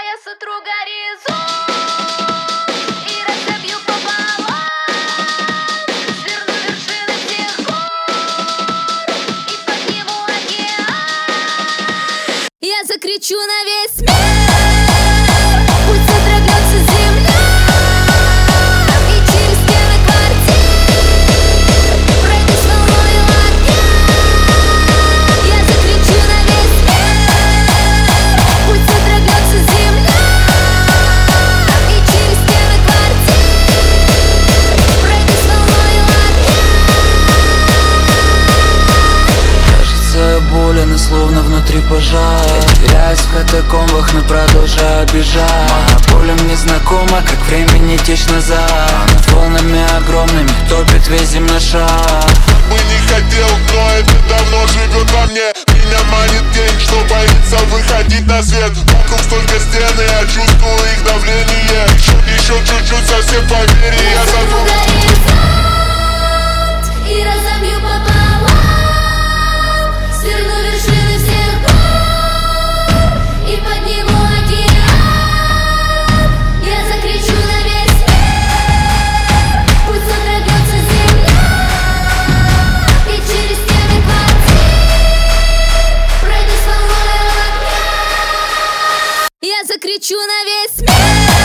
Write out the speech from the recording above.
я сотру горизонт и разобью пополам, сверну вершины всех гор и подниму океан. Я закричу на весь мир, пусть содрогнется земля, и через стены квартир пройдусь волною огня. Я закричу на весь мир, пусть содрогнется земля, и через стены квартир пройдусь волною огня. Кажется, я болен и словно внутри пожар. Теряюсь в катакомбах, но продолжаю бежать. Моя боль мне знакома, как времени течь назад. Над волнами огромными топит весь земной шар. Бы не хотел, но это давно живет во мне. Меня манит тень, что боится выходить на свет. Вокруг столько стен, и я чувствую их давление. Еще чуть-чуть, совсем поверь, и я сотру сотру горизонт и разобью пополам, сверну вершины всех гор и подниму океан. Я закричу на весь мир, пусть содрогнется земля, и через стены квартир пройдусь волною огня. Я закричу на весь мир.